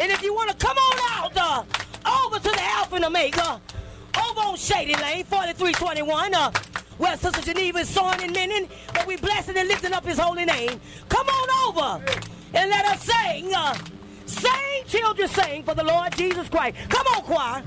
And if you want to come on out over to the Alpha and Omega, over on Shady Lane, 4321, where Sister Geneva is sewing and mending, but we blessing and lifting up his holy name. Come on over and let us sing. Sing, children, sing for the Lord Jesus Christ. Come on, choir.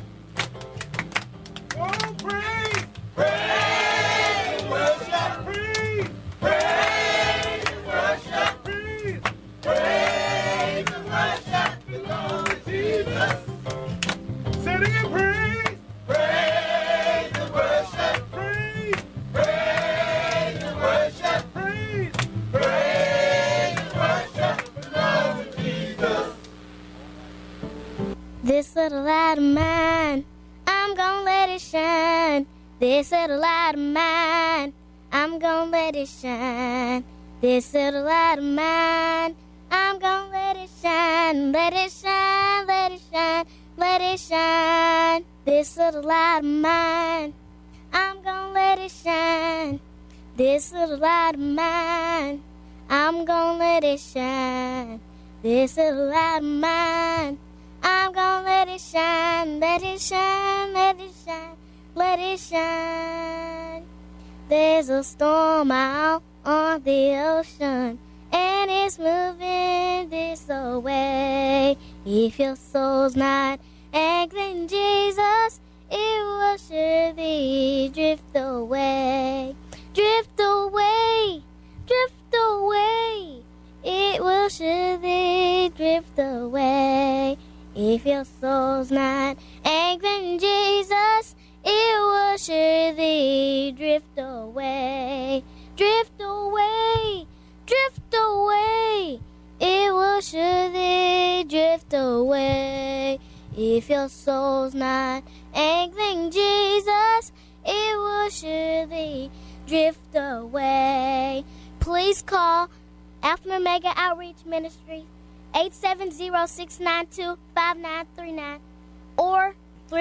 Oh, praise, praise and worship, praise, praise and worship, praise, praise and worship the Lord Jesus. Say it again, praise, praise and worship, praise, praise and worship, praise, praise and worship the Lord Jesus. This little light of mine, I'm gonna let it shine. This little light of mine, I'm gonna let it shine. This little light of mine, I'm gonna let it shine. Let it shine, let it shine, let it shine. This little light of mine, I'm gonna let it shine. This little light of mine, I'm gonna let it shine. This little light of mine, I'm gonna let it shine, let it shine, let it shine, let it shine. There's a storm out on the ocean, and it's moving this away. If your soul's not anchoring Jesus, it will surely drift away. Drift away, drift away. It will surely drift away. If your soul's not anchoring Jesus, it will surely drift away. Drift away, drift away. It will surely drift away. If your soul's not anchoring Jesus, it will surely drift away. Please call Alpha and Omega Outreach Ministry 870-692-5939 or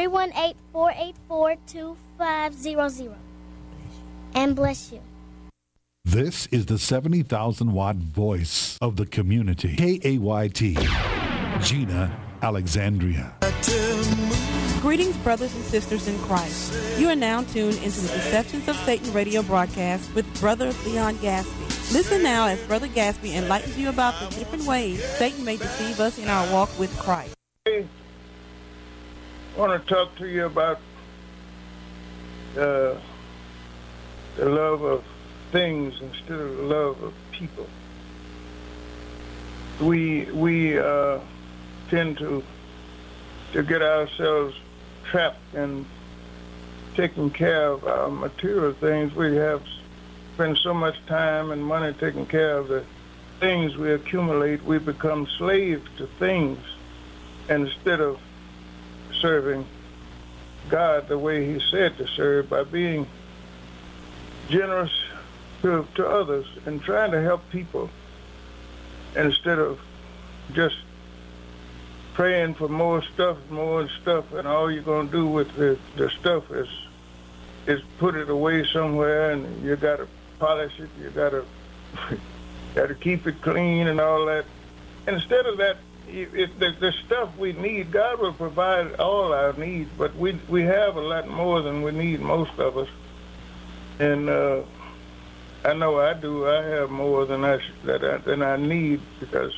318-484-2500. And bless you. This is the 70,000-watt voice of the community. KAYT, Gina Alexandria. Greetings, brothers and sisters in Christ. You are now tuned into the Deceptions of Satan radio broadcast with Brother Leon Gaspy. Listen now as Brother Gaspy enlightens you about the different ways Satan may deceive us in our walk with Christ. I want to talk to you about the love of things instead of the love of people. We tend to get ourselves trapped in taking care of our material things. We have spent so much time and money taking care of the things we accumulate, we become slaves to things instead of serving God the way he said to serve, by being generous to others and trying to help people instead of just praying for more stuff, and all you're going to do with the stuff is put it away somewhere, and you got to polish it, you got to keep it clean and all that. Instead of that, the stuff we need, God will provide all our needs, but we have a lot more than we need, most of us. And I know I do. I have more than I need, because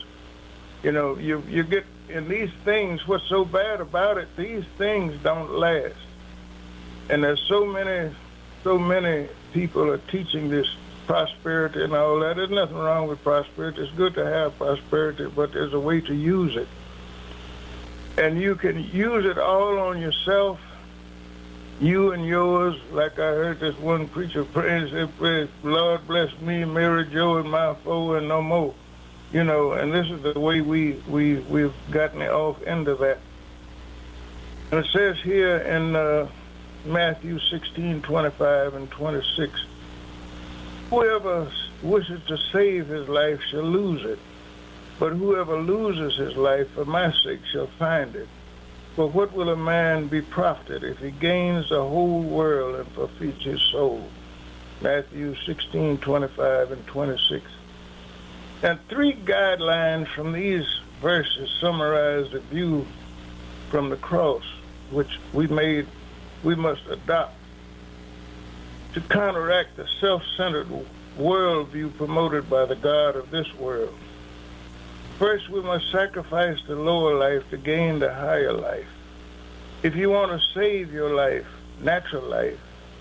you get in these things. What's so bad about it? These things don't last, and there's so many people are teaching this prosperity and all that. There's nothing wrong with prosperity. It's good to have prosperity, but there's a way to use it, and you can use it all on yourself. You and yours, like I heard this one preacher praying, say, Lord bless me, Mary, Joe, and my foe, and no more. And this is the way we've gotten off into that. And it says here in Matthew 16:25 and 26, whoever wishes to save his life shall lose it, but whoever loses his life for my sake shall find it. For what will a man be profited if he gains the whole world and forfeits his soul? Matthew 16:25 and 26. Now, 3 guidelines from these verses summarize the view from the cross, which we must adopt to counteract the self-centered worldview promoted by the God of this world. First, we must sacrifice the lower life to gain the higher life. If you want to save your life, natural life,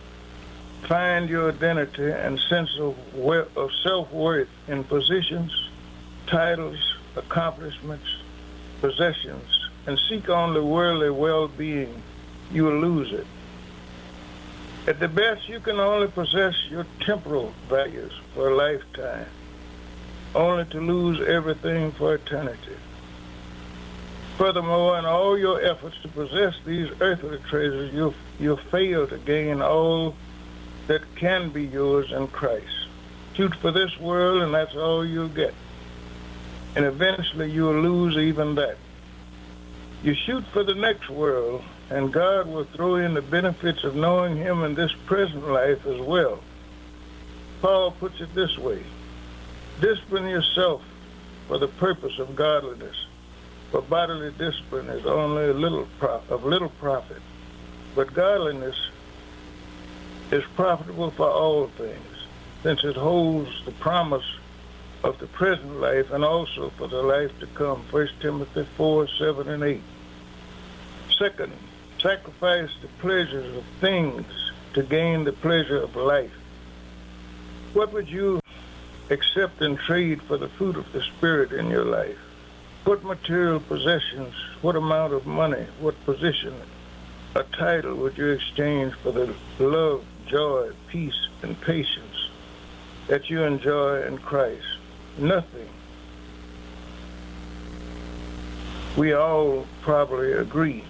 find your identity and sense of self-worth in positions, titles, accomplishments, possessions, and seek only worldly well-being, you will lose it. At the best, you can only possess your temporal values for a lifetime, only to lose everything for eternity. Furthermore, in all your efforts to possess these earthly treasures, you'll fail to gain all that can be yours in Christ. Shoot for this world, and that's all you'll get. And eventually you'll lose even that. You shoot for the next world, and God will throw in the benefits of knowing Him in this present life as well. Paul puts it this way: discipline yourself for the purpose of godliness, for bodily discipline is only of little profit, but godliness is profitable for all things, since it holds the promise of the present life and also for the life to come. 1 Timothy 4, 7, and 8. Second, sacrifice the pleasures of things to gain the pleasure of life. What would you accept in trade for the fruit of the Spirit in your life? What material possessions, what amount of money, what position, a title would you exchange for the love, joy, peace, and patience that you enjoy in Christ? Nothing. We all probably agree.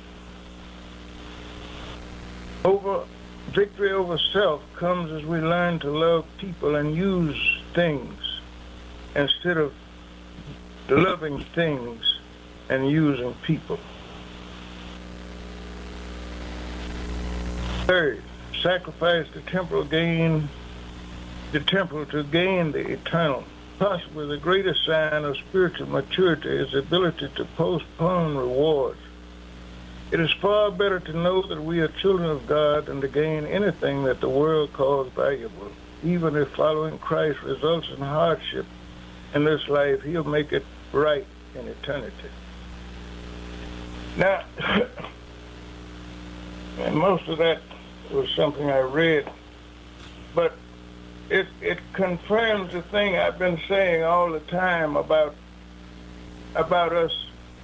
Victory over self comes as we learn to love people and use things instead of loving things and using people. Third, sacrifice the temporal to gain the eternal. Possibly the greatest sign of spiritual maturity is the ability to postpone rewards. It is far better to know that we are children of God than to gain anything that the world calls valuable. Even if following Christ results in hardship in this life, He'll make it right in eternity. Now, and most of that was something I read, but it confirms the thing I've been saying all the time about us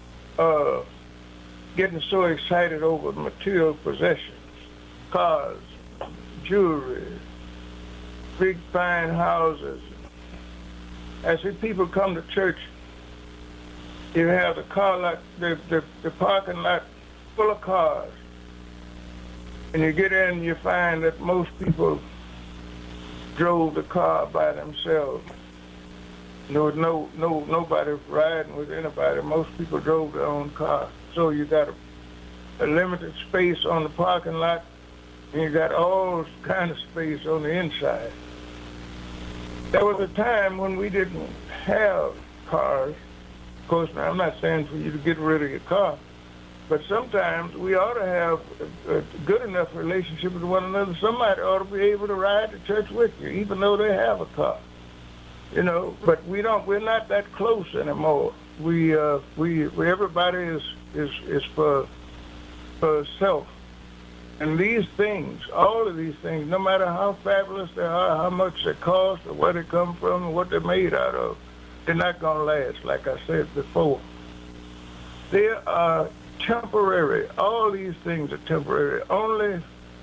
getting so excited over material possessions, cars, jewelry, big fine houses. I see people come to church, you have the car lot, the parking lot full of cars. And you get in and you find that most people drove the car by themselves. There was nobody riding with anybody. Most people drove their own car. So you got a limited space on the parking lot, and you got all kind of space on the inside. There was a time when we didn't have cars. Of course, now I'm not saying for you to get rid of your car, but sometimes we ought to have a good enough relationship with one another. Somebody ought to be able to ride to church with you, even though they have a car. You know, but we're not that close anymore. Everybody is for self. And these things, all of these things, no matter how fabulous they are, how much they cost, or where they come from, or what they're made out of, they're not going to last, like I said before. They are temporary. All these things are temporary. Only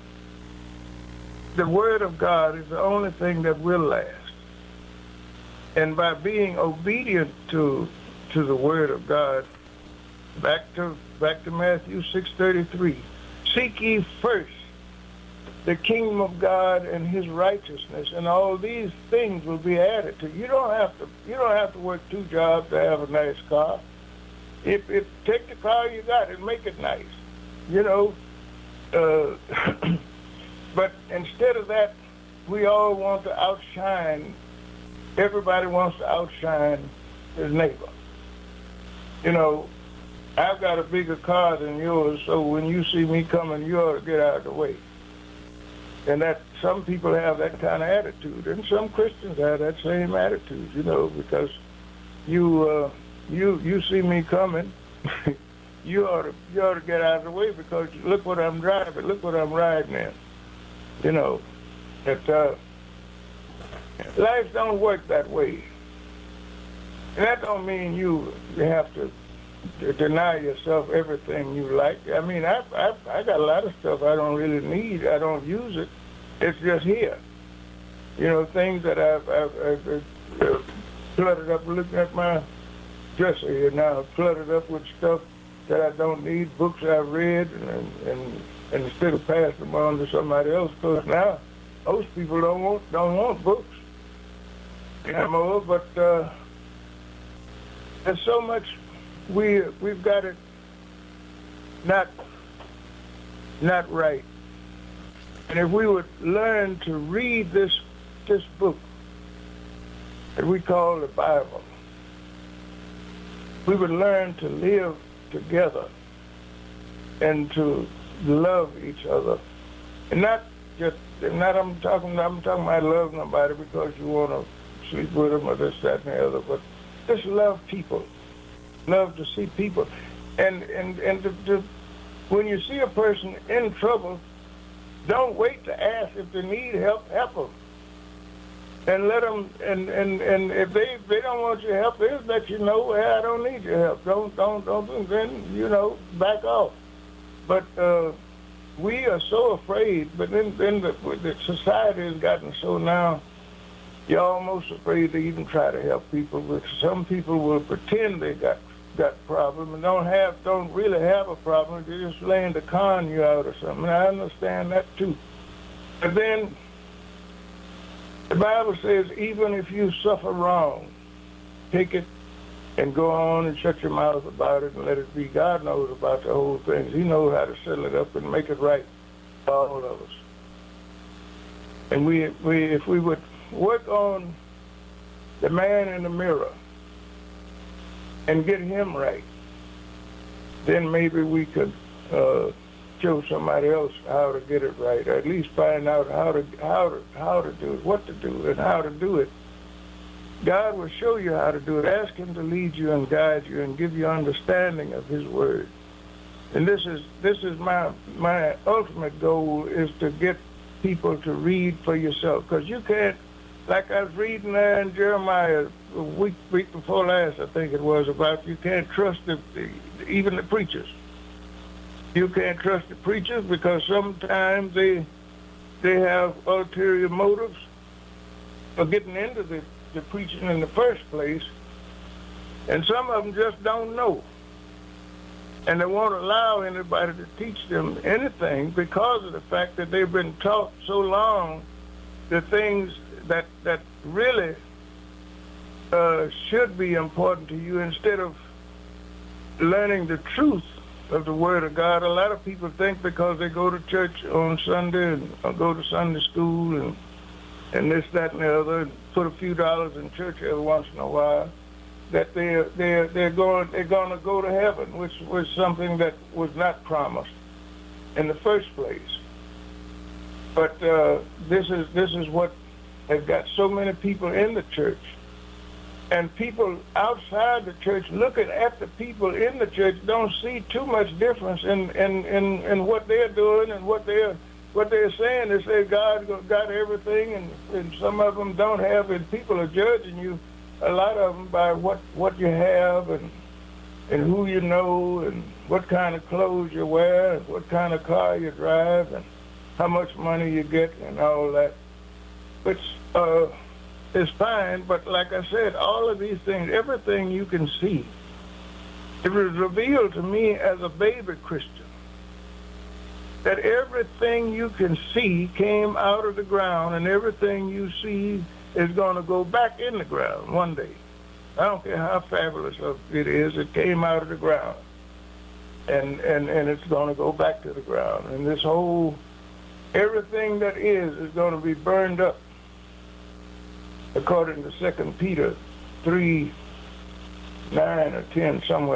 the Word of God is the only thing that will last. And by being obedient to the Word of God, back to Matthew 6:33, seek ye first the kingdom of God and His righteousness, and all these things will be added to you. You don't have to work 2 jobs to have a nice car. If take the car you got and make it nice, you know. But instead of that, we all want to outshine everybody wants to outshine his neighbor. You know, I've got a bigger car than yours, so when you see me coming, you ought to get out of the way. And that some people have that kind of attitude, and some Christians have that same attitude, you know, because you see me coming, you ought to get out of the way because look what I'm driving, look what I'm riding in. You know, that life don't work that way. And that don't mean you have to deny yourself everything you like. I mean, I got a lot of stuff I don't really need. I don't use it. It's just here. You know, things that I've cluttered up, looking at my dresser here now, cluttered up with stuff that I don't need, books I've read, and instead of passing them on to somebody else, because now most people don't want books anymore. But there's so much we've got it not right. And if we would learn to read this book that we call the Bible, we would learn to live together and to love each other. And I'm talking about love somebody because you want to sleep with them or this, that, and the other, but just love people. Love to see people. And when you see a person in trouble, don't wait to ask if they need help, help them. And let them, and if they don't want your help, they'll let you know, hey, I don't need your help. Don't, then, you know, back off. But we are so afraid, but then the society has gotten so now, you're almost afraid to even try to help people. But some people will pretend they got a problem and don't really have a problem. They're just laying to con you out or something. And I understand that too. But then the Bible says, even if you suffer wrong, take it and go on and shut your mouth about it and let it be. God knows about the whole thing. He knows how to settle it up and make it right for all of us. And if we would work on the man in the mirror and get him right, then maybe we could show somebody else how to get it right, or at least find out how to do it, what to do, and how to do it. God will show you how to do it. Ask him to lead you and guide you and give you understanding of his word. And this is my ultimate goal, is to get people to read for yourself, because you can't. Like I was reading there in Jeremiah a week before last, I think it was, about you can't trust even the preachers. You can't trust the preachers because sometimes they have ulterior motives for getting into the preaching in the first place, and some of them just don't know. And they won't allow anybody to teach them anything because of the fact that they've been taught so long the things that really should be important to you, instead of learning the truth of the Word of God. A lot of people think because they go to church on Sunday or go to Sunday school and this, that, and the other, and put a few dollars in church every once in a while, that they're going to go to heaven, which was something that was not promised in the first place. But this is what has got so many people in the church, and people outside the church looking at the people in the church don't see too much difference in what they're doing and what they're saying. They say God got everything, and some of them don't have it. People are judging you, a lot of them, by what you have and who you know and what kind of clothes you wear and what kind of car you drive and how much money you get and all that, which is fine. But like I said, all of these things, everything you can see, it was revealed to me as a baby Christian that everything you can see came out of the ground, and everything you see is going to go back in the ground one day. I don't care how fabulous it is, it came out of the ground. And it's going to go back to the ground. And this whole, everything that is going to be burned up. according to 2 Peter 3, 9 or 10, somewhere